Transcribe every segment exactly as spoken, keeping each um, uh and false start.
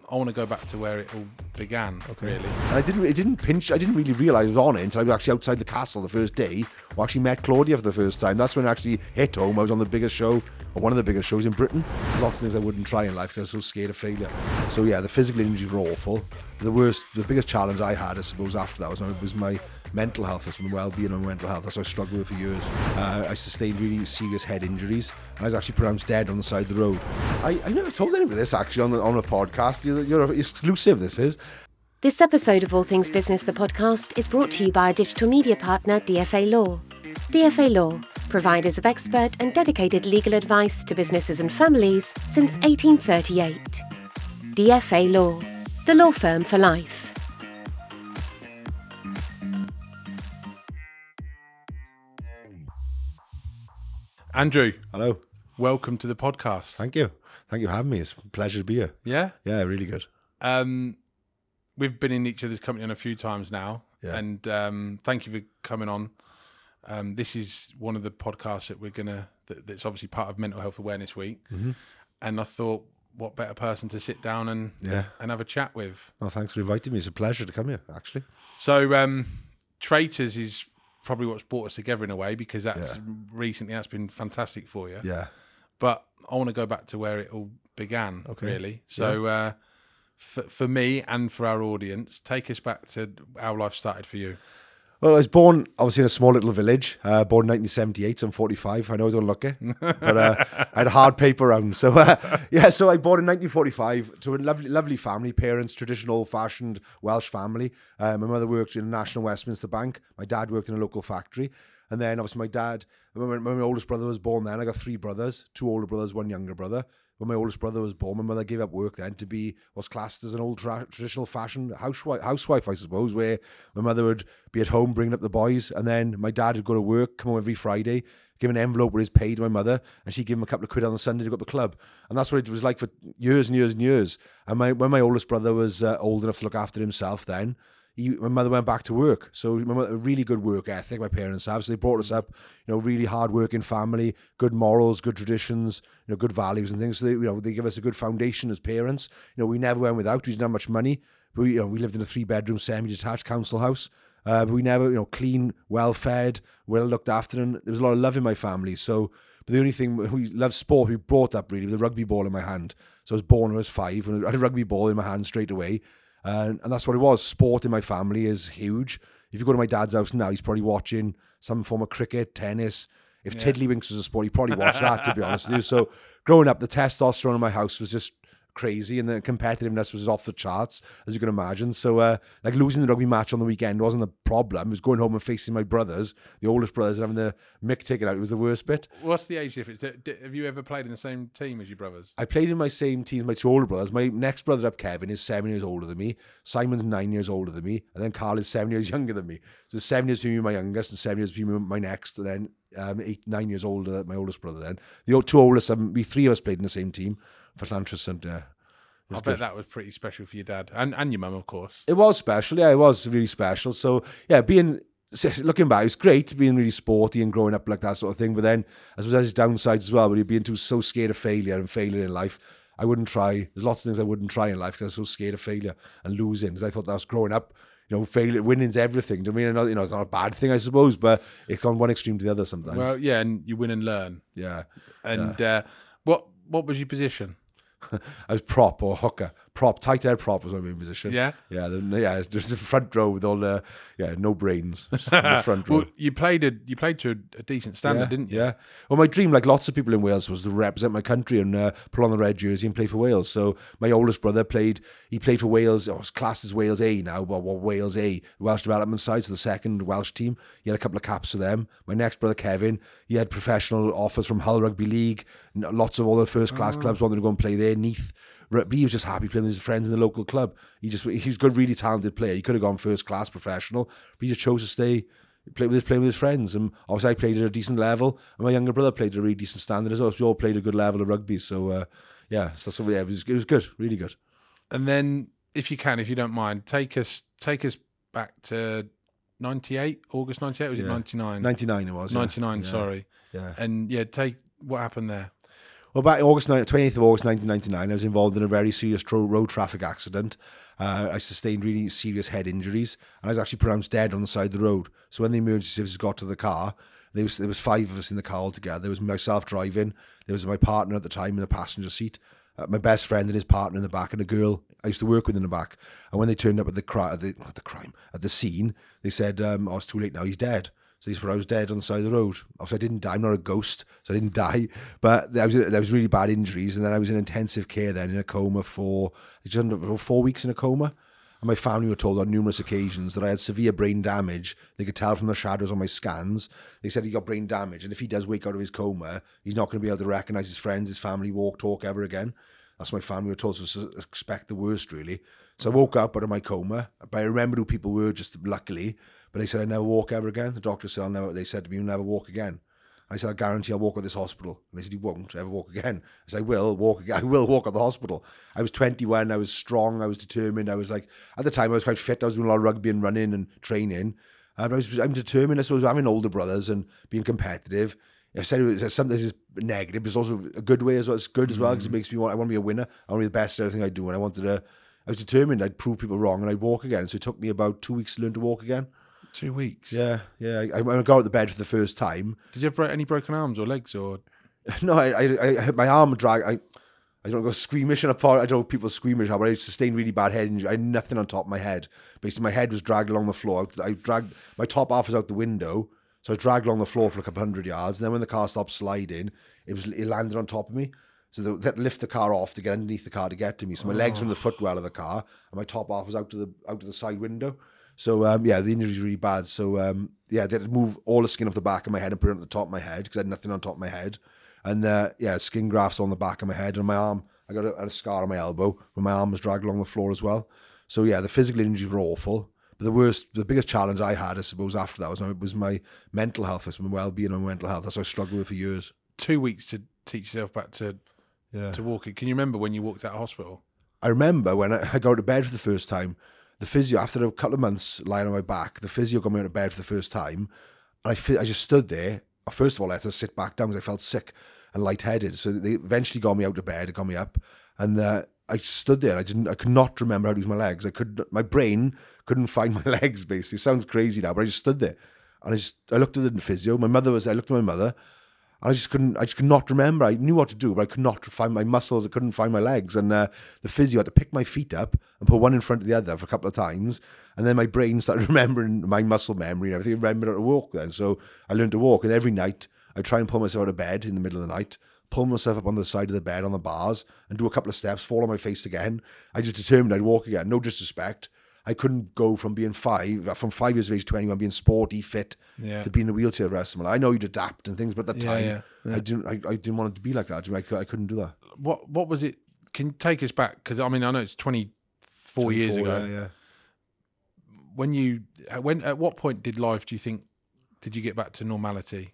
I want to go back to where it all began, okay. really. And I didn't, it didn't pinch, I didn't really realise I was on it until I was actually outside the castle the first day. I actually met Claudia for the first time. That's when I actually hit home. I was on the biggest show, or one of the biggest shows in Britain. Lots of things I wouldn't try in life because I was so scared of failure. So yeah, the physical injuries were awful. The worst, the biggest challenge I had, I suppose, after that was my, was my mental health, that's my well-being and mental health. That's what I struggled with for years. Uh, I sustained really serious head injuries, and I was actually pronounced dead on the side of the road. I, I never told anyone this actually on the, on a podcast. You're, you're exclusive, this is. This episode of All Things Business, the podcast, is brought to you by digital media partner D F A Law. D F A Law, providers of expert and dedicated legal advice to businesses and families since eighteen thirty-eight. D F A Law, the law firm for life. Andrew. Hello. Welcome to the podcast. Thank you. Thank you for having me. It's a pleasure to be here. Yeah? Yeah, really good. Um, we've been in each other's company on a few times now. Yeah. And um, thank you for coming on. Um, this is one of the podcasts that we're going to, that, that's obviously part of Mental Health Awareness Week. Mm-hmm. And I thought, what better person to sit down and yeah. and have a chat with. Well, thanks for inviting me. It's a pleasure to come here, actually. So, um, Traitors is probably what's brought us together in a way, because that's yeah. recently that's been fantastic for you. Yeah. But I want to go back to where it all began, okay. really. So, yeah. uh, for, for me and for our audience, take us back to how life started for you. Well, I was born, obviously, in a small little village, uh, born in nineteen seventy-eight, so I'm forty-five. I know I don't look it, but uh, I had a hard paper round. So, uh, yeah, so I born in nineteen forty-five to a lovely lovely family, parents, traditional, old-fashioned Welsh family. Uh, my mother worked in a National Westminster Bank. My dad worked in a local factory. And then, obviously, my dad, when my oldest brother was born then, I got three brothers, two older brothers, one younger brother. When my oldest brother was born, my mother gave up work then to be what's classed as an old tra- traditional fashioned housewife, housewife, I suppose, where my mother would be at home bringing up the boys, and then my dad would go to work, come home every Friday, give an envelope with his pay to my mother, and she'd give him a couple of quid on the Sunday to go to the club. And that's what it was like for years and years and years. And my, when my oldest brother was uh, old enough to look after himself then, He, my mother went back to work. So my mother, a really good work ethic my parents have. So they brought us up, you know, really hard-working family, good morals, good traditions, you know, good values and things. So they, you know, they give us a good foundation as parents. You know, we never went without. We didn't have much money. But we, you know, we lived in a three-bedroom, semi-detached council house. Uh, but we never, you know, clean, well-fed, well looked after, and there was a lot of love in my family. So, but the only thing, we love sport. We brought up really with a rugby ball in my hand. So I was born when I was five, and I had a rugby ball in my hand straight away. And, and that's what it was. Sport in my family is huge. If you go to my dad's house now, he's probably watching some form of cricket, tennis. If yeah. Tiddlywinks was a sport, he'd probably watch that, to be honest with you. So growing up, the testosterone in my house was just crazy, and the competitiveness was off the charts, as you can imagine. So uh, like losing the rugby match on the weekend wasn't a problem. It was going home and facing my brothers, the oldest brothers, and having the mick taken out. It was the worst bit. What's the age difference? Have you ever played in the same team as your brothers? I played in my same team as my two older brothers. My next brother up, Kevin, is seven years older than me. Simon's nine years older than me. And then Carl is seven years younger than me. So seven years between me, my youngest, and seven years between me, my next, and then um, eight, nine years older, my oldest brother then. The two oldest, um, we three of us played in the same team for Llantrys, and uh, I bet good. That was pretty special for your dad and, and your mum, of course. It was special, yeah, it was really special. So, yeah, being, looking back, it was great being really sporty and growing up like that sort of thing. But then, I suppose there's downsides as well, but you're being too so scared of failure and failure in life. I wouldn't try, there's lots of things I wouldn't try in life because I was so scared of failure and losing, because I thought that was growing up. You know, failure, winning's everything. Do you mean, you know, it's not a bad thing, I suppose, but it's gone one extreme to the other sometimes. Well, yeah, and you win and learn. Yeah. And yeah. Uh, what what was your position? I was prop or hooker. Prop, tight head prop was my main position. Yeah? Yeah, the, yeah, just the front row with all the, yeah, no brains. The front row. Well, you played a, you played to a, a decent standard, yeah, didn't you? Yeah. Well, my dream, like lots of people in Wales, was to represent my country and uh, put on the red jersey and play for Wales. So my oldest brother played, he played for Wales, oh, it's classed as Wales A now, but well, Wales A, Welsh development side, so the second Welsh team. He had a couple of caps for them. My next brother, Kevin, he had professional offers from Hull Rugby League. Lots of other first-class oh. clubs wanted to go and play there. Neath. But he was just happy playing with his friends in the local club. He just he was a good, really talented player. He could have gone first class professional, but he just chose to stay play with his playing with his friends. And obviously, I played at a decent level, and my younger brother played at a really decent standard as well. So we all played a good level of rugby. So uh, yeah, so, so yeah, it was it was good, really good. And then, if you can, if you don't mind, take us take us back to ninety-eight, August ninety-eight. Was yeah. it ninety-nine? ninety-nine it was. ninety-nine. Yeah. Sorry. Yeah. And yeah, take what happened there. Well, back August twenty-eighth of August nineteen ninety-nine, I was involved in a very serious tro- road traffic accident. Uh, I sustained really serious head injuries, and I was actually pronounced dead on the side of the road. So when the emergency services got to the car, there was there was five of us in the car altogether. There was myself driving, there was my partner at the time in the passenger seat, uh, my best friend and his partner in the back, and a girl I used to work with in the back. And when they turned up at the, cri- at the, at the crime, at the scene, they said, um, oh, it's too late now, he's dead. So this where I was dead on the side of the road. Obviously, I didn't die. I'm not a ghost, so I didn't die. But there was there was really bad injuries, and then I was in intensive care then in a coma for just under four weeks in a coma. And my family were told on numerous occasions that I had severe brain damage. They could tell from the shadows on my scans. They said he got brain damage, and if he does wake out of his coma, he's not going to be able to recognise his friends, his family, walk, talk ever again. That's what my family were told, so expect the worst, really. So I woke up out of my coma, but I remembered who people were, just luckily. But they said I'd never walk ever again. The doctor said, I'll never, they said to me, you'll never walk again. I said, I guarantee I'll walk at this hospital. And they said, you won't ever walk again. I said, I will walk again. I will walk at the hospital. I was twenty-one. I was strong. I was determined. I was like, at the time I was quite fit. I was doing a lot of rugby and running and training. And I was, I'm determined. I suppose having older brothers and being competitive. I said it was something that is negative, but it's also a good way as well. It's good as well because it makes me want, I want to be a winner. I want to be the best at everything I do. And I wanted to, I was determined I'd prove people wrong and I'd walk again. So it took me about two weeks to learn to walk again. Two weeks. Yeah, yeah. I, I got out of the bed for the first time. Did you have any broken arms or legs or? No, I, I, I my arm drag. I, I don't go squeamish and apart. I don't know people squeamish, but I sustained really bad head injury. I had nothing on top of my head. Basically, my head was dragged along the floor. I dragged my top half was out the window, so I dragged along the floor for a couple hundred yards. And then when the car stopped sliding, it was it landed on top of me. So they had to lift the car off to get underneath the car to get to me. So my oh. legs were in the footwell of the car, and my top half was out to the out to the side window. So, um, yeah, the injury's really bad. So, um, yeah, they had to move all the skin off the back of my head and put it on the top of my head because I had nothing on top of my head. And, uh, yeah, skin grafts on the back of my head and my arm. I got a, a scar on my elbow where my arm was dragged along the floor as well. So, yeah, the physical injuries were awful. But the worst, the biggest challenge I had, I suppose, after that was my, was my mental health, was my well-being and my mental health. That's what I struggled with for years. Two weeks to teach yourself back to, yeah. to walking. Can you remember when you walked out of hospital? I remember when I, I got to bed for the first time. The physio, after a couple of months lying on my back, the physio got me out of bed for the first time. And I, I just stood there. First of all, I had to sit back down because I felt sick and lightheaded. So they eventually got me out of bed, got me up. And uh, I stood there. And I didn't. I could not remember how to use my legs. I could. My brain couldn't find my legs, basically. It sounds crazy now, but I just stood there. And I just, I looked at the physio. My mother was, I looked at my mother. And I just couldn't, I just could not remember. I knew what to do, but I could not find my muscles. I couldn't find my legs. And uh, the physio had to pick my feet up and put one in front of the other for a couple of times. And then my brain started remembering my muscle memory and everything. I remembered how to walk then. So I learned to walk. And every night, I try and pull myself out of bed in the middle of the night, pull myself up on the side of the bed on the bars and do a couple of steps, fall on my face again. I just determined I'd walk again. No disrespect. I couldn't go from being five, from five years of age to twenty-one, being sporty, fit, yeah. to being in a wheelchair the rest of my life. I know you'd adapt and things, but at the time, yeah, yeah, yeah. I didn't. I, I didn't want it to be like that. I, I couldn't do that. What What was it? Can you take us back? Because I mean, I know it's twenty-four years ago. Yeah, yeah. When you, when at what point did life? Do you think did you get back to normality?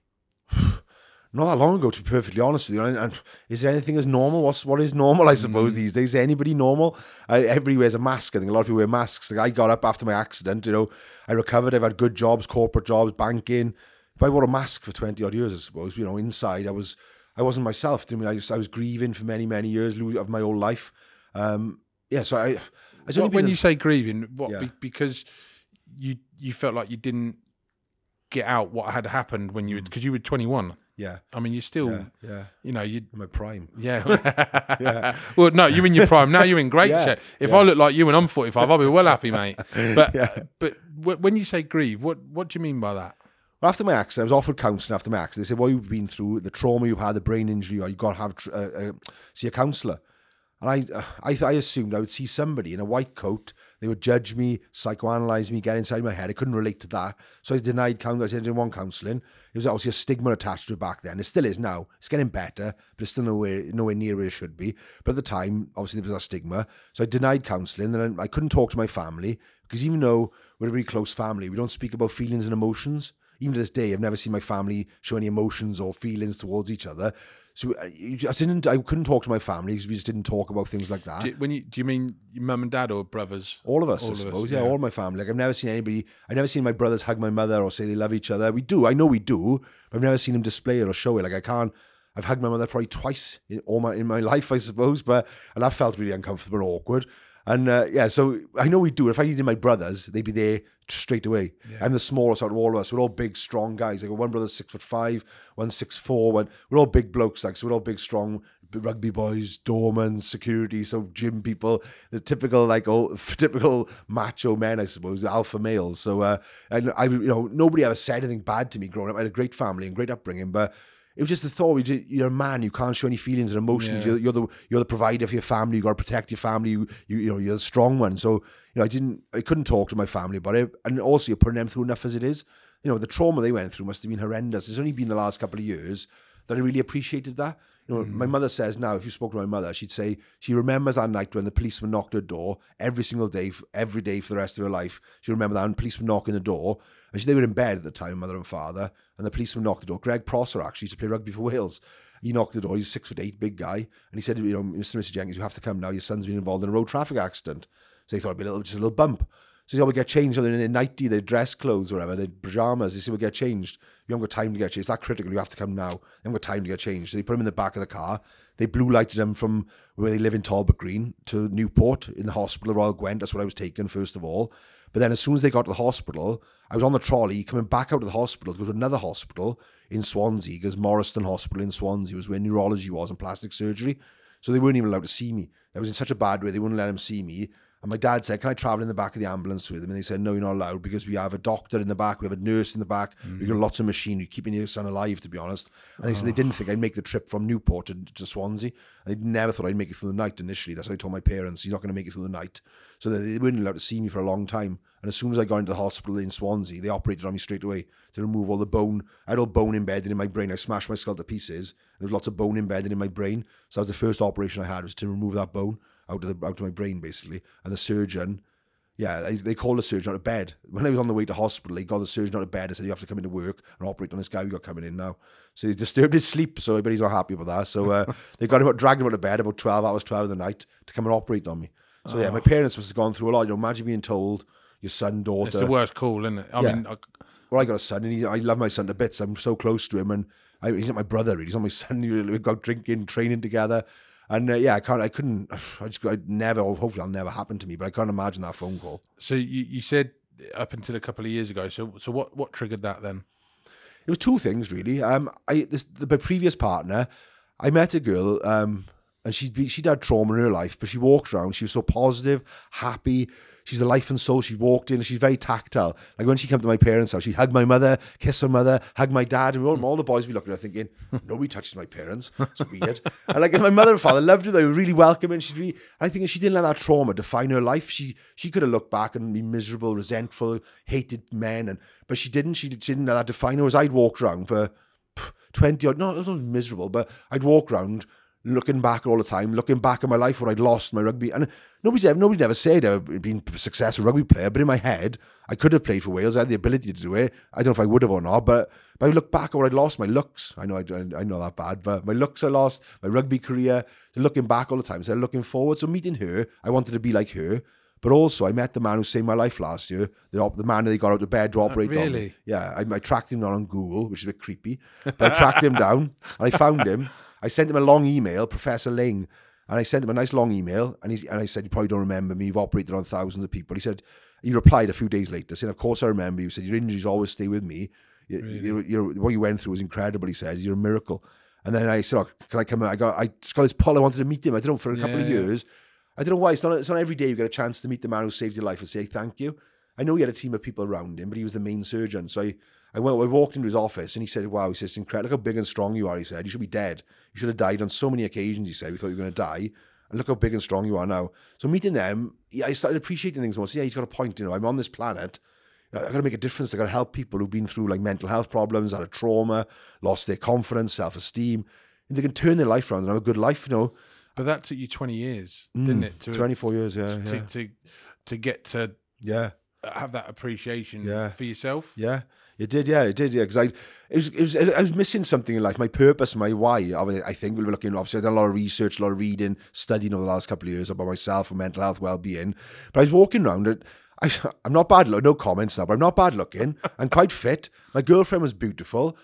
Not that long ago, to be perfectly honest with you. And, and is there anything as normal? What's what is normal? I suppose mm. these days, is anybody normal? I, everybody wears a mask. I think a lot of people wear masks. Like I got up after my accident. You know, I recovered. I've had good jobs, corporate jobs, banking. But I wore a mask for twenty odd years, I suppose. You know, inside I was, I wasn't myself. I mean, I, just, I was grieving for many, many years of my whole life. Um, yeah. So I, I what, when a, you say grieving, what yeah. be, because you you felt like you didn't get out what had happened when you because you were twenty-one. Yeah, I mean, you're still, yeah, yeah. you know, you in my prime. Yeah, yeah. Well, no, you're in your prime now. You're in great yeah, shape. If yeah. I look like you and I'm forty-five, I'll be well happy, mate. But yeah. but when you say grieve, what what do you mean by that? Well, after my accident, I was offered counselling after my accident. They said, "Well, you've been through the trauma, you've had the brain injury, or you got to have uh, uh, see a counsellor." And I, uh, I, I assumed I would see somebody in a white coat. They would judge me, psychoanalyze me, get inside my head. I couldn't relate to that. So I denied counselling. I said I didn't want counselling. There was obviously a stigma attached to it back then. It still is now. It's getting better, but it's still nowhere, nowhere near where it should be. But at the time, obviously there was a stigma. So I denied counselling. And I couldn't talk to my family because even though we're a very close family, we don't speak about feelings and emotions. Even to this day, I've never seen my family show any emotions or feelings towards each other. So I didn't. I couldn't talk to my family because we just didn't talk about things like that. Do you, when you do you mean your mum and dad or brothers? All of us, all I of suppose. Us, yeah, yeah, all my family. Like I've never seen anybody. I've never seen my brothers hug my mother or say they love each other. We do. I know we do. But I've never seen them display it or show it. Like I can't. I've hugged my mother probably twice in all my in my life, I suppose, but and that felt really uncomfortable and awkward. And uh, yeah, so I know we do. If I needed my brothers, they'd be there straight away. Yeah. I'm the smallest out of all of us. We're all big, strong guys. Like one brother's six foot five, one six four. One we're all big blokes. Like so, we're all big, strong rugby boys, doormen, security, so gym people. The typical like old, typical macho men, I suppose, the alpha males. So uh, and I, you know, nobody ever said anything bad to me growing up. I had a great family and great upbringing, but. It was just the thought, you're a man, you can't show any feelings and emotions. Yeah. You're, you're the you're the provider for your family. You got to protect your family. You, you you know you're the strong one. So you know I didn't I couldn't talk to my family about it. And also you're putting them through enough as it is. You know the trauma they went through must have been horrendous. It's only been the last couple of years that I really appreciated that. You know, mm. my mother says now, if you spoke to my mother, she'd say she remembers that night when the policeman knocked her door every single day, every day for the rest of her life. She remember that, and the policeman knocking the door. And she, they were in bed at the time, mother and father, and the policeman knocked the door. Greg Prosser actually used to play rugby for Wales. He knocked the door. He's six foot eight, big guy, and he said, you know, Mister and Missus Jenkins, you have to come now. Your son's been involved in a road traffic accident. So they thought it'd be a little, just a little bump. So they all would get changed. They're in their nightie, their dress clothes, or whatever, their pajamas. They said, we'll get changed. You haven't got time to get changed. It's that critical. You have to come now. You haven't got time to get changed. So they put him in the back of the car. They blue lighted him from where they live in Talbot Green to Newport in the hospital, Royal Gwent. That's what I was taken, first of all. But then as soon as they got to the hospital, I was on the trolley coming back out of the hospital to go to another hospital in Swansea, because Morriston Hospital in Swansea was where neurology was and plastic surgery. So they weren't even allowed to see me. I was in such a bad way, they wouldn't let him see me. And my dad said, can I travel in the back of the ambulance with him? And they said, no, you're not allowed, because we have a doctor in the back, we have a nurse in the back, mm. we've got lots of machinery, keeping your son alive, to be honest. And they oh. said they didn't think I'd make the trip from Newport to, to Swansea. And they never thought I'd make it through the night initially. That's what I told my parents, he's not going to make it through the night. So they weren't allowed to see me for a long time. And as soon as I got into the hospital in Swansea, they operated on me straight away to remove all the bone. I had all bone embedded in my brain. I smashed my skull to pieces. And there was lots of bone embedded in my brain. So that was the first operation I had, was to remove that bone out of the out of my brain, basically. And the surgeon, yeah, they, they called the surgeon out of bed. When I was on the way to hospital, they got the surgeon out of bed and said, you have to come into work and operate on this guy we got coming in now. So he disturbed his sleep, so I bet he's not happy about that. So uh, they got him out, dragged him out of bed about twelve hours, twelve in the night to come and operate on me. So oh. yeah, my parents must have gone through a lot. You know, imagine being told your son, daughter. It's the worst call, isn't it? I yeah. mean, I... well, I got a son, and he, I love my son to bits. I'm so close to him, and I, he's not my brother. Really. He's not my son. We go drinking, training together, and uh, yeah, I can't. I couldn't. I just. I'd never. Hopefully, it'll never happen to me. But I can't imagine that phone call. So you, you said up until a couple of years ago. So so what what triggered that then? It was two things really. Um, I this the, my previous partner, I met a girl. Um. And she'd, she'd had trauma in her life, but she walked around. She was so positive, happy. She's the life and soul. She walked in. She's very tactile. Like when she came to my parents' house, she'd hug my mother, kiss my mother, hug my dad. And all, all the boys would be looking at her thinking, nobody touches my parents. It's weird. And like my mother and father loved her. They were really welcoming. She'd really, I think she didn't let that trauma define her life. She she could have looked back and been miserable, resentful, hated men. and But she didn't. She, she didn't let that define her. As I'd walked around for twenty odd, no, it wasn't miserable, but I'd walk around looking back all the time, looking back at my life where I'd lost my rugby. And nobody's ever, nobody ever said I'd been a successful rugby player, but in my head, I could have played for Wales. I had the ability to do it. I don't know if I would have or not, but, but I look back at where I'd lost my looks. I know I, I know that bad, but my looks I lost, my rugby career, so looking back all the time, so looking forward. So meeting her, I wanted to be like her. But also, I met the man who saved my life last year, the, op- the man that they got out of bed to operate really? on me. Yeah, I, I tracked him down on Google, which is a bit creepy. But I tracked him down, and I found him. I sent him a long email, Professor Ling, and I sent him a nice long email, and, he, and I said, you probably don't remember me, you've operated on thousands of people. He said, he replied a few days later, saying, of course I remember you. He said, your injuries always stay with me. You, really? you, you're, what you went through was incredible, he said. You're a miracle. And then I said, oh, can I come in? I got, I just got this pull, I wanted to meet him. I don't know, for a couple yeah, of years. Yeah. I don't know why. It's not, it's not every day you get a chance to meet the man who saved your life and say thank you. I know he had a team of people around him, but he was the main surgeon. So I, I went, I walked into his office and he said, wow, he said, it's incredible. Look how big and strong you are, he said. You should be dead. You should have died on so many occasions, he said. We thought you were going to die. And look how big and strong you are now. So meeting them, I started appreciating things more. So yeah, he's got a point. You know, I'm on this planet. I've got to make a difference. I've got to help people who've been through like mental health problems, had a trauma, lost their confidence, self-esteem. And they can turn their life around and have a good life, you know. But that took you twenty years, didn't mm, it? To, twenty-four years, yeah. To, yeah. to, to get to yeah have that appreciation yeah. for yourself. Yeah, it did, yeah, it did, yeah. Because I, it was, it was, I was missing something in life, my purpose, my why. I think we were looking, obviously, I've done a lot of research, a lot of reading, studying over the last couple of years about myself and mental health, well-being. But I was walking around it. I, I'm not bad looking, no comments now, but I'm not bad looking. I'm quite fit. My girlfriend was beautiful.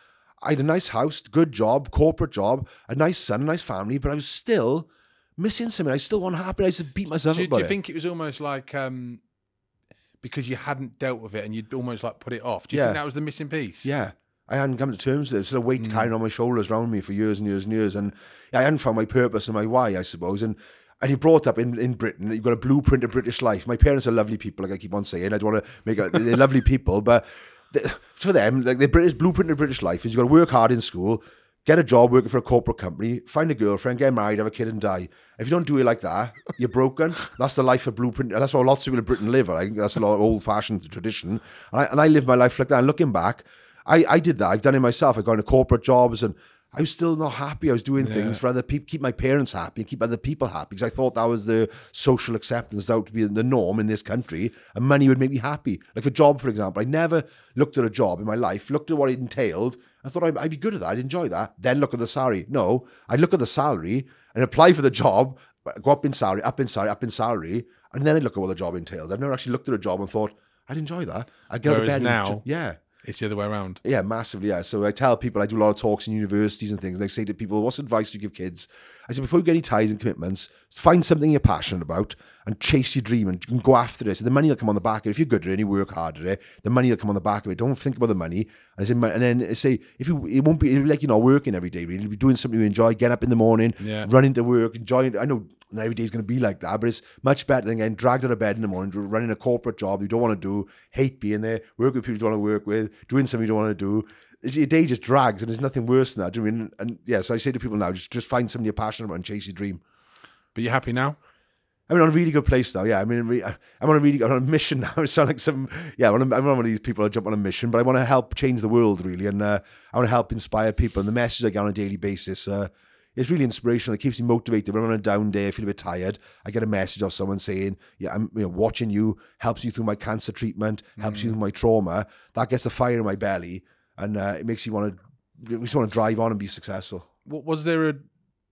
I had a nice house, good job, corporate job, a nice son, a nice family, but I was still missing something. I was still unhappy. I used to beat myself Do, up about do you it. think it was almost like um, because you hadn't dealt with it and you'd almost like put it off? Do you Yeah. think that was the missing piece? Yeah. I hadn't come to terms with it. It's a weight Mm. carrying on my shoulders around me for years and years and years. And I hadn't found my purpose and my why, I suppose. And and you brought up in, in Britain, you've got a blueprint of British life. My parents are lovely people, like I keep on saying. I don't want to make it, they're lovely people, but they, for them, like the British blueprint of British life is you've got to work hard in school, get a job working for a corporate company, find a girlfriend, get married, have a kid and die. If you don't do it like that, you're broken. That's the life of blueprint. That's how lots of people in Britain live. I think that's a lot of old-fashioned tradition. And I, and I live my life like that. And looking back, I, I did that. I've done it myself. I got into corporate jobs and I was still not happy. I was doing Yeah. things for other people, keep my parents happy and keep other people happy because I thought that was the social acceptance that would be the norm in this country and money would make me happy. Like for job, for example, I never looked at a job in my life, looked at what it entailed. I thought I'd, I'd be good at that. I'd enjoy that. Then look at the salary. No, I'd look at the salary and apply for the job, go up in salary, up in salary, up in salary. And then I'd look at what the job entailed. I've never actually looked at a job and thought, I'd enjoy that. I'd get out of Whereas bed. now- and, yeah. It's the other way around. Yeah, massively, yeah. So I tell people, I do a lot of talks in universities and things, and I say to people, what's advice do you give kids? I say, before you get any ties and commitments, find something you're passionate about and chase your dream and you can go after it. So the money will come on the back of it. If you're good at it and you work hard at it, the money will come on the back of it. Don't think about the money. And I say, and then I say, if you, it won't be, it'll be like you're not working every day, really. You'll be doing something you enjoy, getting up in the morning, Yeah. running to work, enjoying it. I know not every day is going to be like that, but it's much better than getting dragged out of bed in the morning, running a corporate job you don't want to do, hate being there, work with people you don't want to work with, doing something you don't want to do. It's- Your day just drags, and there's nothing worse than that. Do you know what I mean? And yeah, so I say to people now, just just find something you're passionate about and chase your dream. But you're happy now? I'm in a really good place now. Yeah, I mean, re- I'm on a really I'm on a mission now. I sound like some yeah. I'm one of these people that jump on a mission, but I want to help change the world really, and uh, I want to help inspire people. And the message I get on a daily basis uh, is really inspirational. It keeps me motivated. When I'm on a down day, I feel a bit tired. I get a message of someone saying, "Yeah, I'm you know, watching you. Helps you through my cancer treatment. Helps Mm. you through my trauma." That gets the fire in my belly, and uh, it makes you want to just want to drive on and be successful. What was there a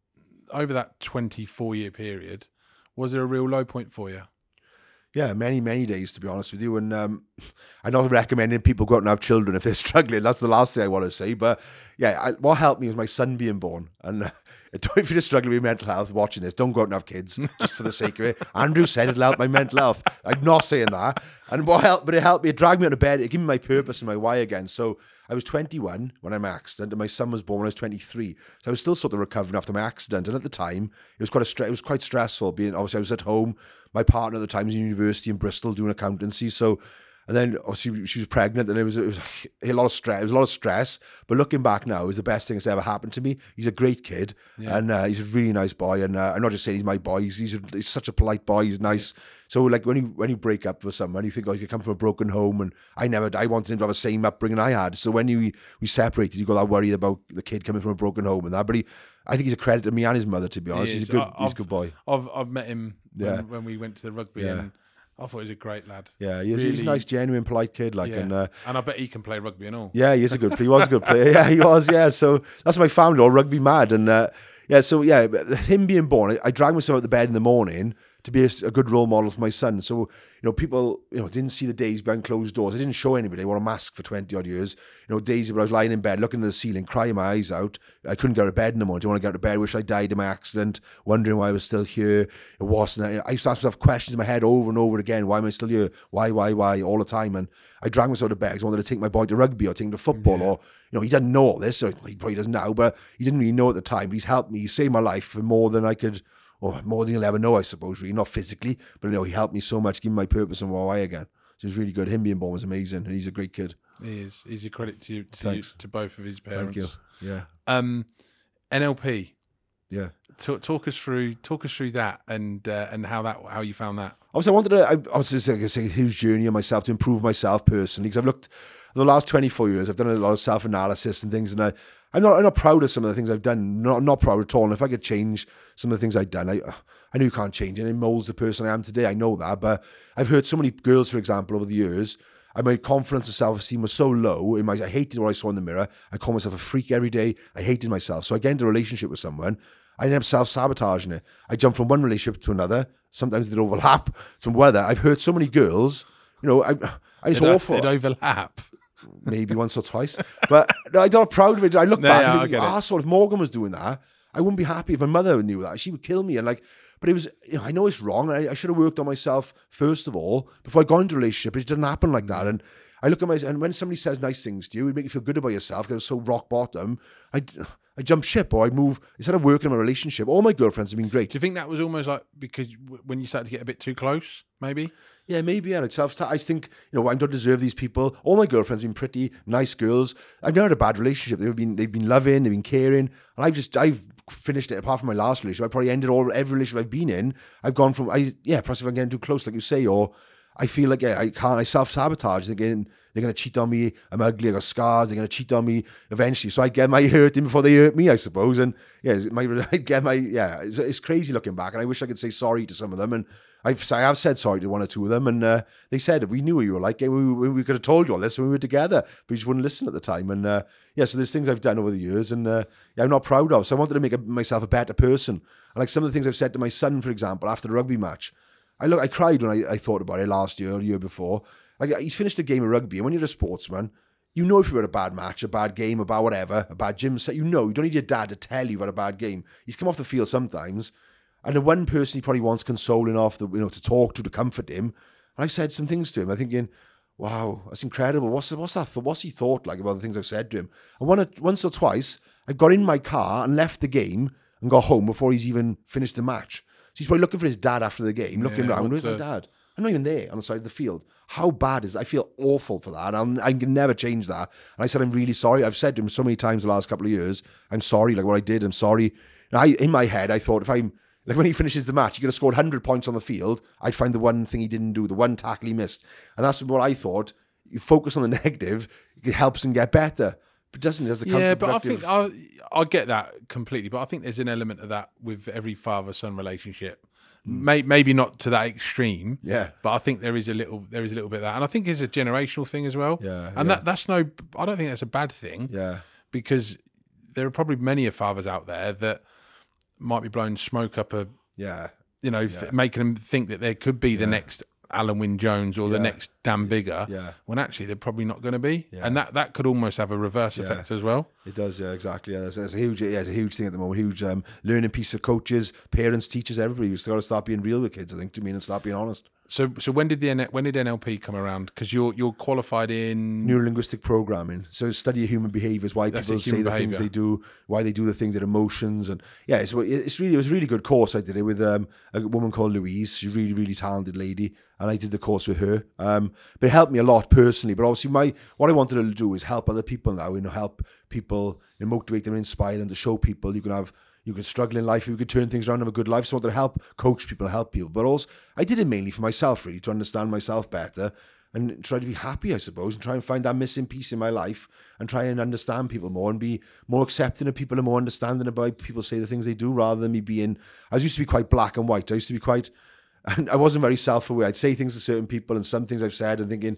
over that twenty-four year period? Was there a real low point for you? Yeah, many, many days, to be honest with you. And um, I'm not recommending people go out and have children if they're struggling. That's the last thing I want to say. But yeah, I, what helped me was my son being born. And uh, if you're struggling with mental health watching this, don't go out and have kids just for the sake of it. Andrew said it'll help my mental health. I'm not saying that. And what helped, but it helped me. It dragged me out of bed. It gave me my purpose and my why again. So I was twenty-one when I had my accident, and my son was born when I was twenty-three. So I was still sort of recovering after my accident. And at the time, it was quite a stre- it was quite stressful. Being obviously I was at home. My partner at the time was in university in Bristol doing accountancy. So, and then obviously she was pregnant, and it was it was a lot of stress. It was a lot of stress. But looking back now, it was the best thing that's ever happened to me. He's a great kid, Yeah. and uh, he's a really nice boy. And uh, I'm not just saying he's my boy. He's he's, a, he's such a polite boy. He's nice. So like when you when you break up with someone, you think, oh, you come from a broken home, and I never, I wanted him to have the same upbringing I had. So when you we separated, you got that worried about the kid coming from a broken home and that. But he, I think he's a credit to me and his mother, to be honest. He He's is. a good, I- he's a I've- good boy. I've I've met him when, Yeah. when we went to the rugby, Yeah. and I thought he was a great lad. Yeah, he's, he's a nice, genuine, polite kid. Like, Yeah. and uh, and I bet he can play rugby and all. yeah, he is a good player. He was a good player. Yeah, he was. Yeah, so that's my family, all rugby mad, and uh, yeah, so yeah, him being born, I, I dragged myself out of the bed in the morning to be a, a good role model for my son. So, you know, people, you know, didn't see the days behind closed doors. I didn't show anybody. I wore a mask for twenty odd years. You know, days where I was lying in bed, looking at the ceiling, crying my eyes out. I couldn't get out of bed in the morning. Didn't want to get out of bed. Wish I died in my accident. Wondering why I was still here. It wasn't. I used to ask myself questions in my head over and over again. Why am I still here? Why, why, why? All the time. And I dragged myself out of bed because I wanted to take my boy to rugby or take him to football. Yeah. Or, you know, he doesn't know all this. So he probably doesn't now, but he didn't really know at the time. But he's helped me. He saved my life for more than I could... or more than he'll ever know, I suppose, really. Not physically, but you know, he helped me so much, give me my purpose and why again. So it was really good. Him being born was amazing, and he's a great kid. He is. He's a credit to you, to, you, Thanks. to both of his parents. Thank you. Yeah. Um, N L P. Yeah. Talk, talk us through. Talk us through that and uh, and how that how you found that. Obviously, I wanted to, I, I was just like, say, a huge journey on myself to improve myself personally, because I've looked, the last twenty-four years, I've done a lot of self-analysis and things, and I, I'm not, I'm not proud of some of the things I've done, not, not proud at all. And if I could change some of the things I've done, I, I know you can't change it. It molds the person I am today. I know that, but I've heard so many girls, for example, over the years, I my confidence and self-esteem was so low. In my, I hated what I saw in the mirror. I called myself a freak every day. I hated myself. So I get into a relationship with someone, I ended up self-sabotaging it. I jumped from one relationship to another. Sometimes they'd overlap. From weather, I've heard so many girls, you know, I, I it's It, awful. It overlap. maybe once or twice. But I'm not proud of it. I look No, back yeah, I and think, get it. arsehole, if Morgan was doing that, I wouldn't be happy. If my mother knew that, she would kill me. And like, but it was, you know, I know it's wrong. I, I should have worked on myself first of all before I got into a relationship. It didn't happen like that. And I look at my, and when somebody says nice things to you, it make you feel good about yourself because I was so rock bottom. I, I jump ship or I move, instead of working on my relationship, all my girlfriends have been great. Do you think that was almost like because w- when you started to get a bit too close, maybe? Yeah, maybe, yeah. It's self I think, you know, I don't deserve these people. All my girlfriends have been pretty, nice girls. I've never had a bad relationship. They've been they've been loving, they've been caring. And I've just, I've finished it, apart from my last relationship. I probably ended all, every relationship I've been in. I've gone from, I yeah, perhaps if I'm getting too close, like you say, or I feel like, yeah, I can't, I self-sabotage. Thinking they're going to cheat on me. I'm ugly, I got scars. They're going to cheat on me eventually. So I get my hurting before they hurt me, I suppose. And yeah, my, I get my, yeah, it's, it's crazy looking back. And I wish I could say sorry to some of them. And I've, I have said sorry to one or two of them. And uh, they said, we knew what you were like. We, we, we could have told you all this when we were together, but you just wouldn't listen at the time. And uh, yeah, so there's things I've done over the years and uh, yeah, I'm not proud of. So I wanted to make a, myself a better person. And like some of the things I've said to my son, for example, after the rugby match, I look, I cried when I, I thought about it last year or the year before. Like he's finished a game of rugby, and when you're a sportsman, you know if you've had a bad match, a bad game, a bad whatever, a bad gym set, you know, you don't need your dad to tell you you've had a bad game. He's come off the field sometimes, and the one person he probably wants consoling off, the, you know, to talk to, to comfort him. And I've said some things to him. I'm thinking, wow, that's incredible. What's what's that? What's he thought like about the things I've said to him? And one, once or twice, I got in my car and left the game and got home before he's even finished the match. So he's probably looking for his dad after the game, looking Yeah, around, where's my a- dad? I'm not even there on the side of the field. How bad is that? I feel awful for that. I'm, I can never change that. And I said, I'm really sorry. I've said to him so many times the last couple of years, I'm sorry, like what I did, I'm sorry. And I, in my head, I thought if I'm, like when he finishes the match, he could have scored one hundred points on the field. I'd find the one thing he didn't do, the one tackle he missed. And that's what I thought. You focus on the negative, it helps him get better. But doesn't it? As the Yeah, but I think counterproductive- I, I get that completely. But I think there's an element of that with every father-son relationship. May, maybe not to that extreme. Yeah. But I think there is a little there is a little bit of that, and I think it's a generational thing as well. Yeah, And yeah. that that's no. I don't think that's a bad thing. Yeah. Because there are probably many of fathers out there that might be blowing smoke up a, Yeah. you know, f- making them think that there could be the next Alan Wynne Jones or the Yeah. next Dan Bigger, Yeah. when actually they're probably not going to be, Yeah. and that that could almost have a reverse effect as well. It does, yeah, exactly. Yeah, it's, it's a huge, yeah, it's a huge thing at the moment. Huge um, learning piece for coaches, parents, teachers, everybody. We've got to start being real with kids, I think, to me, and start being honest. So so when did the N- when did N L P come around? Because you're you're qualified in Neurolinguistic programming. So study of human behaviors, why That's people it, say human the things behaviour. they do, why they do the things, their emotions, and yeah, it's it's really it was a really good course. I did it with um, a woman called Louise. She's a really really talented lady, and I did the course with her. Um, but it helped me a lot personally. But obviously, my what I wanted to do is help other people now. You know, help people, you know, motivate them, inspire them, to show people you can have. You can struggle in life, you can turn things around and have a good life. So I wanted to help coach people, help people. But also, I did it mainly for myself, really, to understand myself better and try to be happy, I suppose, and try and find that missing piece in my life and try and understand people more and be more accepting of people and more understanding about people say the things they do rather than me being... I used to be quite black and white. I used to be quite... And I wasn't very self-aware. I'd say things to certain people and some things I've said and thinking...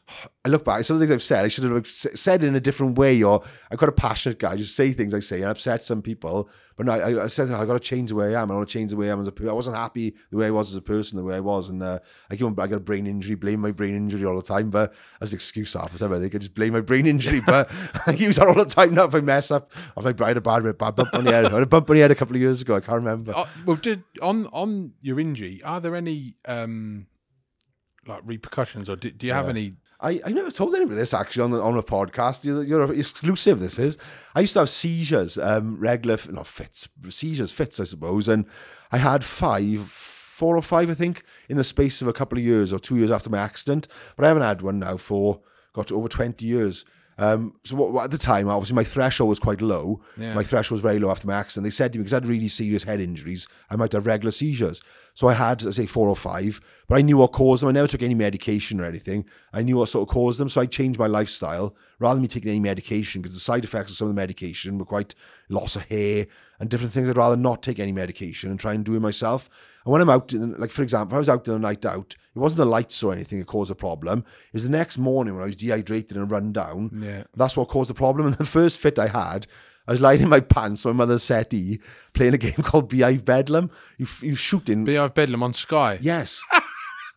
I look back, some of the things I've said, I should have said it in a different way, or I'm quite a passionate guy. I just say things I say and upset some people. But no, I, I said I got to change the way I am. I want to change the way I am as a person. I wasn't happy the way I was as a person, the way I was, and uh, I keep on, I got a brain injury, blame my brain injury all the time. But as an excuse half the time, I think I just blame my brain injury. But I use that all the time now if I mess up. If I had a bad, bad bump on the head, I had a bump on the head a couple of years ago. I can't remember. Uh, well, did, on on your injury, are there any um, like repercussions, or do, do you have any? I, I never told anybody this actually on the, on a podcast. You're, you're exclusive. This is. I used to have seizures, um, regular, not fits, seizures, fits, I suppose, and I had five, four or five, I think, in the space of a couple of years or two years after my accident. But I haven't had one now for got to over twenty years. Um, so what, what, at the time, obviously, my threshold was quite low. Yeah. My threshold was very low after my accident. They said to me, because I had really serious head injuries, I might have regular seizures. So I had, let's say, four or five, but I knew what caused them. I never took any medication or anything. I knew what sort of caused them, so I changed my lifestyle rather than me taking any medication, because the side effects of some of the medication were quite loss of hair and different things. I'd rather not take any medication and try and do it myself. And when I'm out, in, like for example, if I was out on a night out, it wasn't the lights or anything that caused the problem. It was the next morning when I was dehydrated and run down. Yeah. That's what caused the problem. And the first fit I had, I was lying in my pants on my mother's settee playing a game called Beehive Bedlam. You you shooting. Beehive Bedlam on Sky. Yes.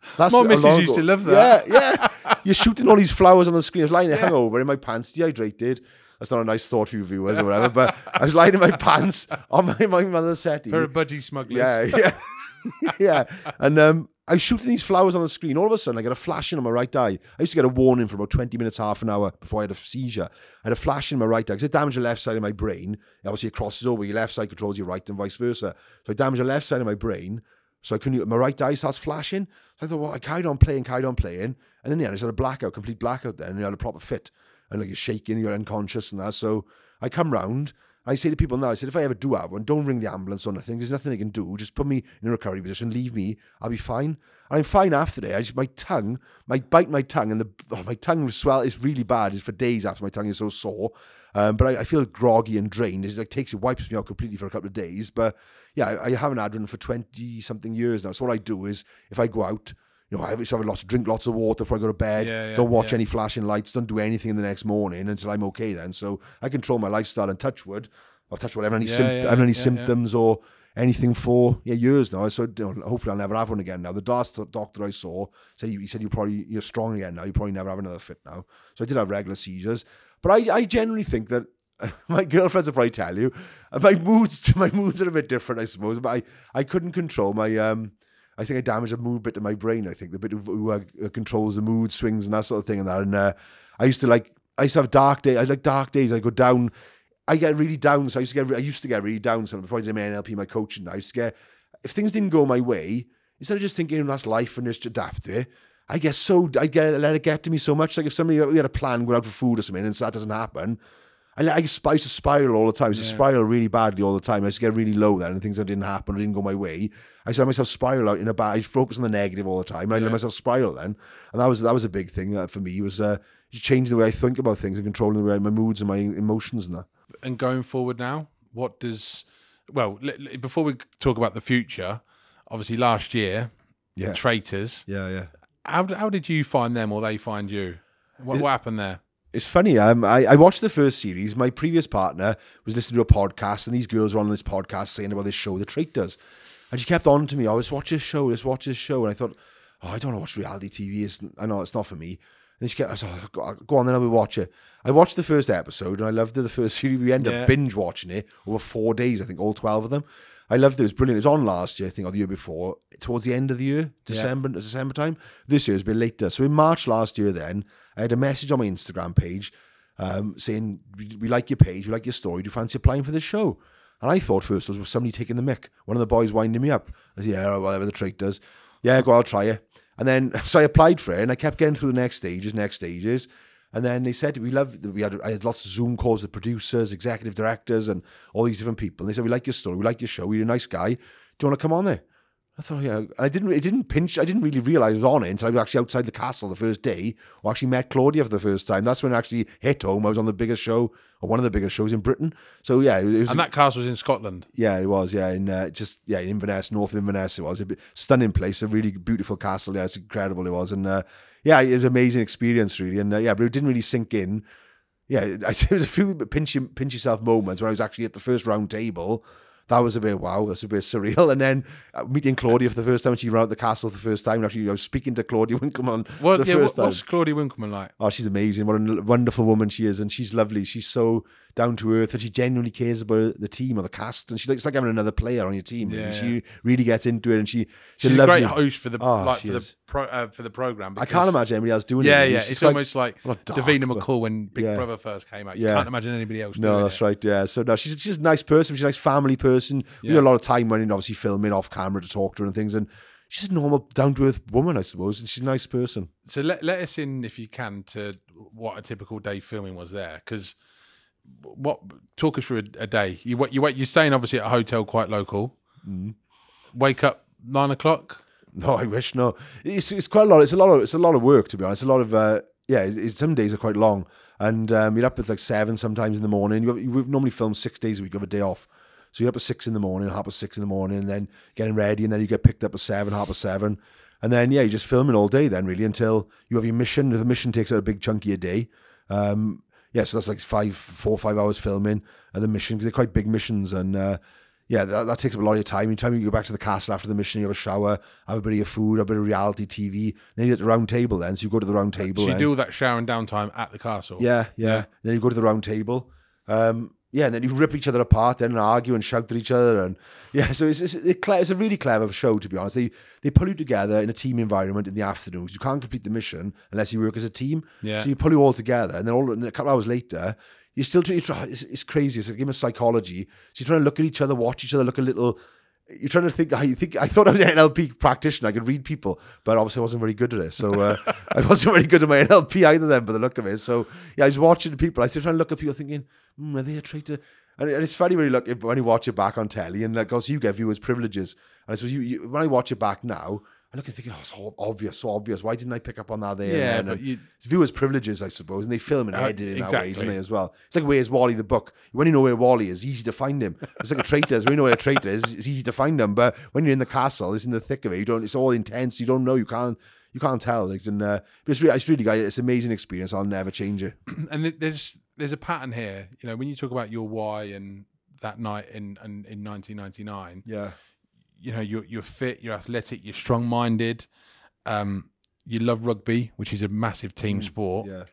That's My a missus long used ago. to love that. Yeah, yeah. You're shooting all these flowers on the screen. I was lying there hungover in my pants, dehydrated. That's not a nice thought for you viewers or whatever, but I was lying in my pants on my, my mother's settee. For a budgie smugglers. Yeah, yeah. yeah. And um, I was shooting these flowers on the screen. All of a sudden, I get a flash in on my right eye. I used to get a warning for about twenty minutes, half an hour before I had a seizure. I had a flash in my right eye because it damaged the left side of my brain. Obviously, it crosses over. Your left side controls your right and vice versa. So I damaged the left side of my brain. So I couldn't, my right eye starts flashing. So I thought, well, I carried on playing, carried on playing. And in the end, I just had a blackout, complete blackout then. And I had a proper fit. And like you're shaking, you're unconscious and that. So I come round. I say to people now, I said, if I ever do have one, don't ring the ambulance or nothing. There's nothing they can do. Just put me in a recovery position, leave me. I'll be fine. And I'm fine after that. I just, my tongue, my bite my tongue, and the oh, my tongue swell is really bad. It's for days after my tongue is so sore. Um, but I, I feel groggy and drained. It like takes it wipes me out completely for a couple of days. But yeah, I, I haven't had one for twenty something years now. So what I do is if I go out, you know, I have, so I have lots, drink lots of water before I go to bed. Yeah, yeah, don't watch yeah. any flashing lights. Don't do anything the next morning until I'm okay then. So I control my lifestyle and touch wood. I'll touch wood. I haven't any, Yeah, symp- yeah, I haven't any yeah, symptoms yeah. or anything for yeah years now. So you know, hopefully I'll never have one again now. The last doctor I saw said he, he said you probably you're strong again now. You probably never have another fit now. So I did have regular seizures, but I I generally think that my girlfriends will probably tell you my moods my moods are a bit different, I suppose. But I I couldn't control my um. I think I damaged a mood bit in my brain. I think the bit of, who uh, controls the mood swings and that sort of thing. And that. And uh, I used to like, I used to have dark days. I like dark days. I go down. I get really down. So I used to get, I used to get really down. So before I did my N L P, my coaching, I used to get, if things didn't go my way, instead of just thinking that's life and just adapt to it, I get so, I get let it get to me so much. Like if somebody we had a plan going out for food or something, and so that doesn't happen. I, I, used to spiral all the time. I used to yeah. spiral really badly all the time. I used to get really low then, and things that didn't happen or didn't go my way. I saw myself spiral out in a bad. I focus on the negative all the time. I yeah. let myself spiral then, and that was that was a big thing uh, for me. Was uh, just changing the way I think about things and controlling the way my moods and my emotions and that. And going forward now, what does? Well, l- before we talk about the future, obviously last year, yeah, Traitors. Yeah, yeah. How how did you find them, or they find you? What, what happened there? It's funny. Um, I, I watched the first series. My previous partner was listening to a podcast, and these girls were on this podcast saying about this show, The Traitors. And she kept on to me, oh, let's watch this show, let's watch this show. And I thought, oh, I don't know what reality T V is. I know it's not for me. And then she kept, I said, oh, go, go on, then I will watch it. I watched the first episode, and I loved it, the first series. We ended yeah. up binge watching it over four days, I think, all twelve of them. I loved it. It was brilliant. It was on last year, I think, or the year before, towards the end of the year, December, yeah. December time. This year's been later. So in March last year then, I had a message on my Instagram page um, saying, we like your page, we like your story, do you fancy applying for this show? And I thought first it was somebody taking the mick. One of the boys winding me up. I said, yeah, whatever the trait does. Yeah, go, I'll try it. And then, so I applied for it, and I kept getting through the next stages, next stages. And then they said, we love, we had, I had lots of Zoom calls with producers, executive directors, and all these different people. And they said, we like your story, we like your show, you're a nice guy. Do you want to come on there? I thought, yeah. I didn't, it didn't pinch, I didn't really realise I was on it until I was actually outside the castle the first day, or actually met Claudia for the first time. That's when I actually hit home. I was on the biggest show, or one of the biggest shows in Britain. So yeah. It was, and that castle was in Scotland? Yeah, it was, yeah. In uh, just, yeah, in Inverness, north of Inverness it was. A stunning place, a really beautiful castle. Yeah, it's incredible it was. And uh, yeah, it was an amazing experience really. And uh, yeah, but it didn't really sink in. Yeah, it was a few pinch, pinch yourself moments where I was actually at the first round table. That was a bit, wow, that's a bit surreal. And then uh, meeting Claudia for the first time, when she ran out the castle for the first time, actually I was speaking to Claudia Winkleman well, for the yeah, first what, time. What's Claudia Winkleman like? Oh, she's amazing. What a wonderful woman she is. And she's lovely. She's so down to earth, and she genuinely cares about the team or the cast. And she's like, it's like having another player on your team. Yeah, she yeah. really gets into it. And she, she's, she's a great host for the oh, like for is. the pro, uh, for the program. I can't imagine anybody else doing yeah, it. Yeah, yeah. It's It's like, almost like Davina McCall when Big yeah. Brother first came out. You yeah. can't imagine anybody else No, doing that's it. right, yeah. So no, she's, she's a nice person. She's a nice family person. We Yeah. had a lot of time running, obviously filming off camera to talk to her and things. And she's a normal, down-to-earth woman, I suppose. And she's a nice person. So let, let us in, if you can, to what a typical day filming was there. Because what talk us through a, a day. You you wait. You're staying obviously at a hotel quite local. Mm. Wake up nine o'clock. No, I wish no. It's it's quite a lot. It's a lot of it's a lot of work, to be honest. A lot of uh, yeah. It's, it's, some days are quite long, and um, you're up at like seven sometimes in the morning. You have, you normally film six days a week. You have a day off, so you're up at six in the morning, half past six in the morning, and then getting ready, and then you get picked up at seven, half past seven, and then yeah, you're just filming all day then really until you have your mission. The mission takes out a big chunk of your day. Um, Yeah, so that's like five, four or five hours filming at the mission because they're quite big missions. And uh, yeah, that, that takes up a lot of your time. Every time you go back to the castle after the mission, you have a shower, have a bit of your food, a bit of reality T V. Then you get the round table then, so you go to the round table. So you then. do all that shower and downtime at the castle? Yeah, yeah, Yeah. Then you go to the round table. Um, yeah, and then you rip each other apart then and argue and shout at each other. And yeah, so it's, it's, it's a really clever show, to be honest. They they pull you together in a team environment in the afternoons. You can't complete the mission unless you work as a team. Yeah. So you pull you all together, and then all, and a couple of hours later, you're still trying to, it's, it's crazy. It's a game of psychology. So you're trying to look at each other, watch each other, look a little, you're trying to think how you think. I thought I was an N L P practitioner. I could read people, but obviously I wasn't very good at it. So uh, I wasn't very good at my N L P either then, by the look of it. So yeah, I was watching the people. I was still trying to look at people thinking, mm, are they a traitor? And, and it's funny when you look, when you watch it back on telly, and like, also you get viewers' privileges. And I suppose you, you, when I watch it back now, I look and thinking, oh, it's so obvious, so obvious. Why didn't I pick up on that there? Yeah, and then? but you, It's viewers' privileges, I suppose, and they film and Uh, edit it in that way, exactly. don't they, as well? It's like Where's Wally the book. When you know where Wally is, it's easy to find him. It's like a traitor. When you know where a traitor is, it's easy to find him. But when you're in the castle, it's in the thick of it. You don't. It's all intense. You don't know. You can't. You can't tell. Like, and uh, but it's really, it's really, guys. It's an amazing experience. I'll never change it. and th- there's there's a pattern here. You know, when you talk about your why and that night in in, in nineteen ninety-nine, Yeah. you know, you're you're fit, you're athletic, you're strong minded. Um, you love rugby, which is a massive team sport, Yeah.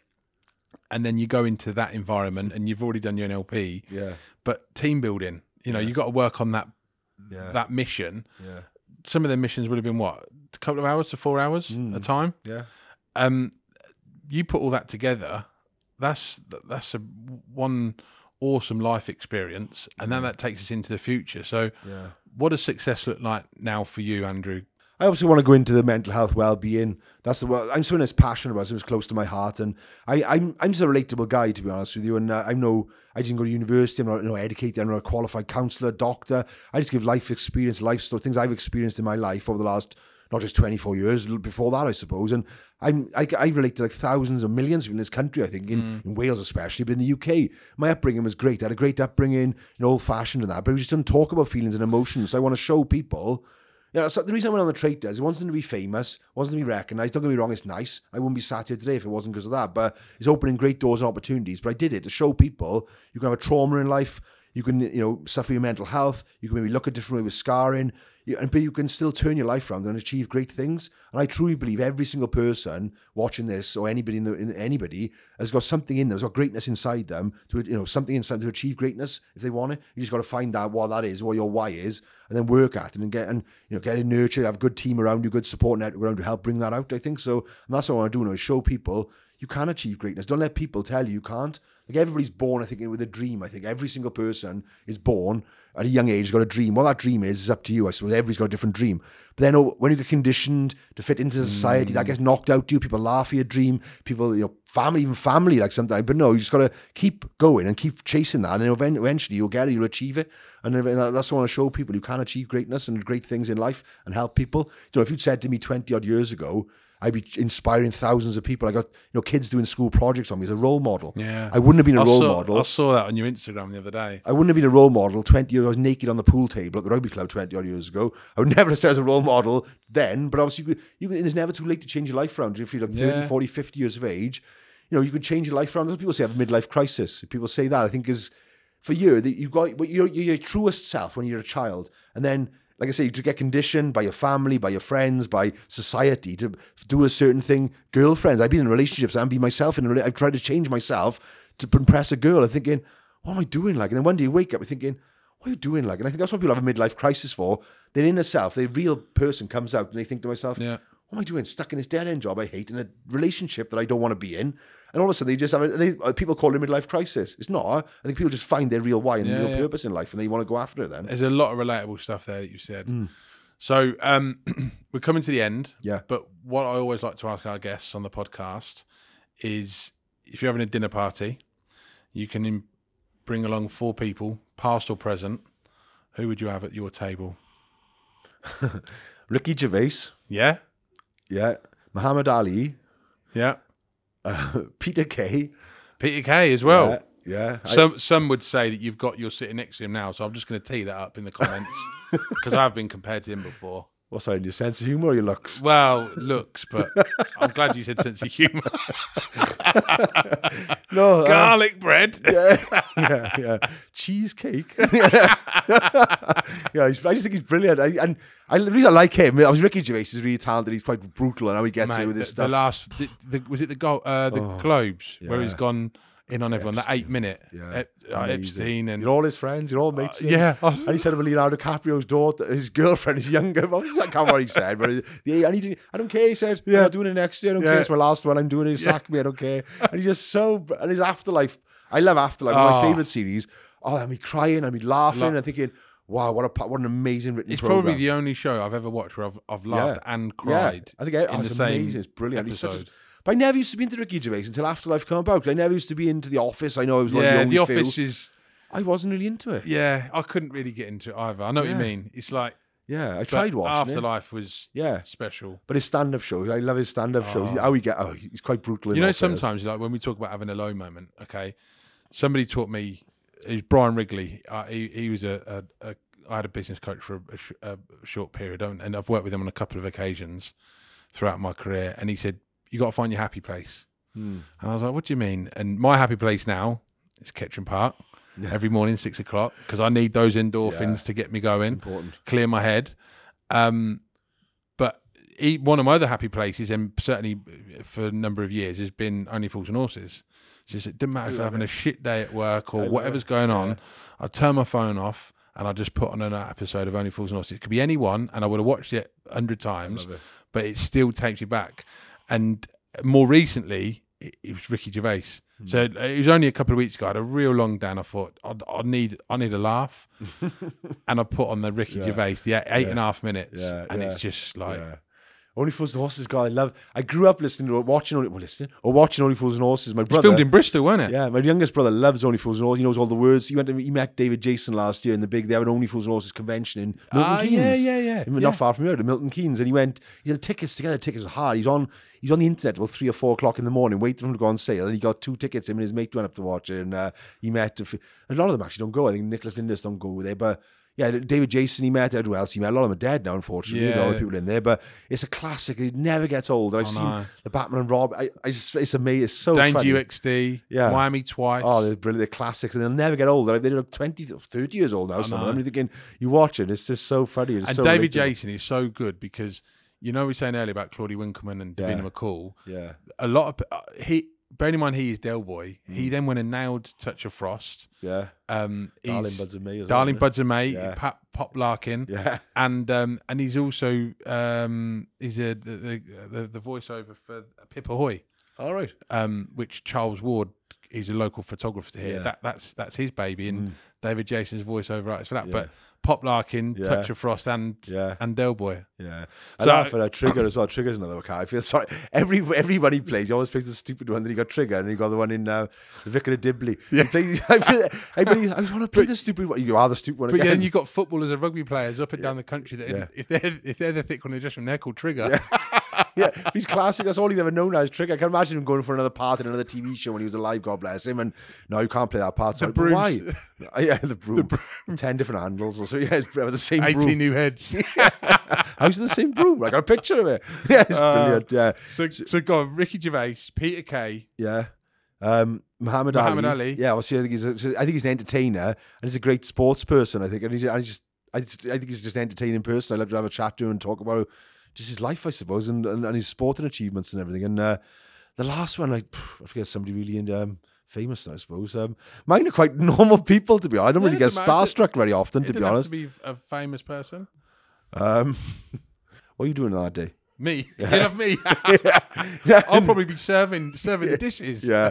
and then you go into that environment, and you've already done your N L P. Yeah. But team building, you know, you got to work on that Yeah. that mission. Yeah. Some of the missions would have been what, a couple of hours to four hours Mm. a time. Yeah. Um, you put all that together. That's that's a one awesome life experience, and then that takes us into the future. So, Yeah. what does success look like now for you, Andrew? I obviously want to go into the mental health well-being. That's the well, I'm something that's passionate about, something that's close to my heart, and I, I'm I'm just a relatable guy, to be honest with you. And uh, I know I didn't go to university. I'm not you know, educated. I'm not a qualified counsellor, doctor. I just give life experience, life story, things I've experienced in my life over the last not just twenty-four years, before that, I suppose. And I'm I, I relate to like thousands or millions in this country. I think in, mm. in Wales especially, but in the U K, my upbringing was great. I had a great upbringing, you know, old-fashioned and that. But we just didn't talk about feelings and emotions. So I want to show people. You know, so the reason I went on the Traitors, it wasn't to be famous, wasn't to be recognised. Don't get me wrong, it's nice. I wouldn't be sat here today if it wasn't because of that. But it's opening great doors and opportunities. But I did it to show people you can have a trauma in life. You can, you know, suffer your mental health. You can maybe look a different way with scarring. You, and, but you can still turn your life around and achieve great things. And I truly believe every single person watching this, or anybody in the in anybody, has got something in them, has got greatness inside them to, you know, something inside to achieve greatness if they want it. You just got to find out what that is, what your why is, and then work at it and get and you know get it nurtured, have a good team around you, good support network around you to help bring that out. I think so, and that's what I want to do now: is show people you can achieve greatness. Don't let people tell you you can't. Like everybody's born, I think, with a dream. I think every single person is born at a young age, got a dream. What that dream is is up to you. I suppose everybody's got a different dream. But then oh, when you get conditioned to fit into society, mm. that gets knocked out to you. People laugh at your dream. People, you know, family, even family, like sometimes. But no, you just got to keep going and keep chasing that. And then eventually you'll get it, you'll achieve it. And that's what I want to show people. You can achieve greatness and great things in life and help people. You know, if you'd said to me twenty odd years ago, I'd be inspiring thousands of people. I got, you know, kids doing school projects on me as a role model. Yeah. I wouldn't have been a I role saw, model. I saw that on your Instagram the other day. I wouldn't have been a role model twenty years. I was naked on the pool table at the rugby club twenty odd years ago. I would never have said as a role model then, but obviously you could, you could, it's never too late to change your life around. If you're like thirty, Yeah. forty, fifty years of age, you know, you could change your life around. That's what people say, have a midlife crisis. People say that, I think, is for you, that you've got, you're, you're your truest self when you're a child. And then, like I say, to get conditioned by your family, by your friends, by society to do a certain thing. Girlfriends, I've been in relationships and be myself in a rela- I've tried to change myself to impress a girl. I'm thinking, what am I doing like? And then one day you wake up and thinking, what are you doing like? And I think that's what people have a midlife crisis for. Their inner self, their real person comes out and they think to myself, Yeah. what am I doing? Stuck in this dead end job I hate, in a relationship that I don't want to be in. And all of a sudden they just have a, they, people call it a midlife crisis. It's not. I think people just find their real why and Yeah, real yeah. purpose in life and they want to go after it then. There's a lot of relatable stuff there that you said. So um, we're coming to the end. Yeah. But what I always like to ask our guests on the podcast is, if you're having a dinner party, you can in- bring along four people, past or present. Who would you have at your table? Ricky Gervais. Yeah? Yeah. Muhammad Ali. Yeah. Uh, Peter Kay. Peter Kay as well. Yeah. yeah. Some some would say that you've got, you're sitting next to him now, so I'm just going to tee that up in the comments because I've been compared to him before. What's that, your sense of humour or your looks? Well, looks, but I'm glad you said sense of humour. no, um, garlic bread. yeah, yeah, yeah. Cheesecake. yeah, he's, I just think he's brilliant. I, and I the reason I like him, I was Ricky Gervais is really talented. He's quite brutal and how he gets Mate, away with the, this the stuff. last, the, the, was it the go, uh, the Oh, Globes where yeah. he's gone in on everyone? That eight minute, Yeah, Ep, uh, amazing. Epstein and You're all his friends. You're all mates. Uh, yeah. and he said about Leonardo DiCaprio's daughter, his girlfriend is younger. Well, I can't remember what he said, but he, yeah, I need to. I don't care. He said, "Yeah, I'm not doing it next year. I don't Yeah. care. It's my last one. I'm doing it. Sack me. I don't care." And he's just so. And his Afterlife. I love Afterlife. One of Oh. my favorite series. Oh, I'm crying. I'm laughing. Lo- and thinking, wow, what a pa- what an amazing written it's program. probably the only show I've ever watched where I've, I've laughed Yeah. and Yeah, cried. I think oh, in it's the same amazing. It's brilliant. He's such a, episode. but I never used to be into Ricky Gervais until Afterlife came about. I never used to be into The Office. I know I was one of the Yeah, only The Office few. is. I wasn't really into it. Yeah, I couldn't really get into it either. I know what Yeah. you mean. It's like Yeah, I but tried watching it. Afterlife was Yeah. special. But his stand-up shows, I love his stand-up shows. Oh. How he get, oh, he's quite brutal. In You know, all fairness. sometimes like when we talk about having a low moment, okay, somebody taught me. It was Brian Wrigley. Uh, he he was a, a, a I had a business coach for a, a, sh- a short period, and and I've worked with him on a couple of occasions throughout my career. And he said, "You got to find your happy place." Hmm. And I was like, "What do you mean?" And my happy place now is Ketchum Park every morning six o'clock because I need those endorphins Yeah. to get me going, Important. clear my head. Um, but he, one of my other happy places, and certainly for a number of years, has been Only Fools and Horses. It's just, it didn't matter if I'm having a shit day at work or love whatever's it. going on. Yeah. I turn my phone off and I just put on an episode of Only Fools and Horses. It could be anyone, and I would have watched it a hundred times, love it. but it still takes you back. And more recently, it, it was Ricky Gervais. Hmm. So it was only a couple of weeks ago. I had a real long down. I thought I, I need I need a laugh, and I put on the Ricky Yeah. Gervais, the eight, eight and a half minutes, Yeah, and yeah. it's just like. Yeah. Only Fools and Horses, God, I love. I grew up listening to watching, Only, well, listening or watching Only Fools and Horses. My It's brother, filmed in Bristol, wasn't it? yeah, my youngest brother loves Only Fools and Horses. He knows all the words. He went, to, he met David Jason last year in the big. They have an Only Fools and Horses convention in Milton Ah, Keynes. yeah, yeah, yeah, Not yeah. far from here, to Milton Keynes, and he went. He had the tickets together. The tickets were hard. He's on. He's on the internet till three or four o'clock in the morning, waiting for him to go on sale. And he got two tickets. Him and his mate went up to watch it, and uh, he met a, few, a lot of them actually don't go. I think Nicholas Lindis don't go there, but. Yeah, David Jason he met, who else he met? A lot of them are dead now, unfortunately. Yeah. A lot of people in there, but it's a classic. It never gets old. I've I seen know. the Batman and Rob. I, I just, it's amazing. It's so Danger funny. U X D, Yeah. Miami Twice. Oh, they're brilliant. They're classics, and they'll never get old. They're like, they're like twenty, thirty years old now. Some of them. You're thinking, you watch it, it's just so funny. It's and so David relatable. Jason is so good because you know we were saying earlier about Claudie Winkleman and Davina Yeah. McCall. Yeah, A lot of uh, he. Bearing in mind he is Del Boy. He then went and nailed Touch of Frost. yeah, Um, Darling he's- Buds of May as well, Darling isn't it? Buds of May. Yeah. Pop, Pop Larkin. yeah. And um, and he's also um, he's a, the, the the the voiceover for Pip Ahoy, All right. um, which Charles Ward is a local photographer here. Yeah. That that's that's his baby, and David Jason's voiceover artist for that. Yeah. But Pop Larkin, Yeah. Touch of Frost, and Yeah. and Del Boy. Yeah, I So- laugh at uh, Trigger as well. Trigger's another one. I feel sorry. Every everybody plays. He always plays the stupid one. Then he got Trigger, and he got the one in uh, the Vicar of Dibley. Yeah. He plays, I feel, everybody, I want to play the stupid one. You are the stupid one But again. then you've got footballers and rugby players up and down the country that Yeah. if they're if they're the thick one in the dressing room, they're called Trigger. yeah, he's classic. That's all he's ever known as Trigger. I can imagine him going for another part in another T V show when he was alive. God bless him. And no, you can't play that part. Sorry, but brooms. why? Uh, yeah, the broom. Ten different handles. Or so yeah, it's the same Eighteen broom. new heads. How's it the same broom? I got a picture of it. Yeah, it's Uh, brilliant. Yeah, So so go on, Ricky Gervais, Peter Kay. yeah. Um, Muhammad, Muhammad Ali. Ali. Yeah, well, see, I think he's a, I think he's an entertainer and he's a great sports person. I think, and he's, I just, I, just, I think he's just an entertaining person. I love to have a chat to him and talk about just his life, I suppose, and and, and his sporting achievements and everything. And uh, the last one, like, pff, I forget somebody really um, famous, I suppose. Um, mine are quite normal people, to be honest. I don't Yeah, really get it doesn't matter. starstruck very often, It to be didn't have honest. to be a famous person. Um, what are you doing on that day? Me, you love me. Yeah. I'll probably be serving serving the dishes. Yeah.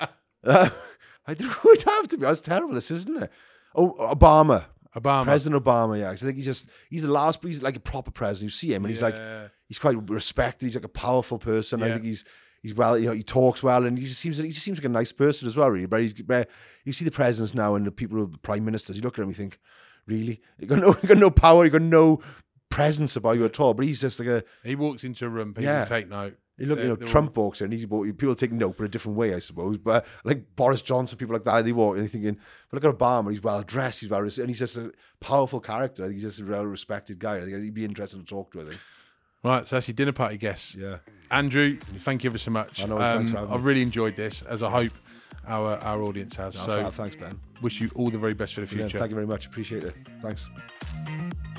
Uh, I don't know who I'd have to be. That's terrible, this, isn't it? Oh, Obama. Obama. President Obama, yeah. 'Cause I think he's just, he's the last, he's like a proper president. You see him and he's like, Yeah. he's quite respected. He's like a powerful person. I Yeah. think he's, he's well, you know, he talks well and he just seems, he just seems like a nice person as well, really. But he's, but you see the presidents now and the people who are the prime ministers, you look at him, you think, really? You got no, you got no power, you got no presence about you at all. But he's just like a, He walks into a room, people Yeah. take note. you look, you They're- know, they're Trump walks in, he's people take note, but a different way, I suppose. But like Boris Johnson, people like that, they walk and they're thinking, but look at Obama, he's well dressed, he's well, and he's just a powerful character. I think he's just a well respected guy. I think he'd be interesting to talk to. I think. Right, so that's your dinner party guests. Yeah. Andrew, thank you ever so much. I know, um, thanks for having I've me. really enjoyed this, as I hope our our audience has. No, so thanks, Ben. wish you all the very best for the Yeah, future. thank you very much. Appreciate it. Thanks.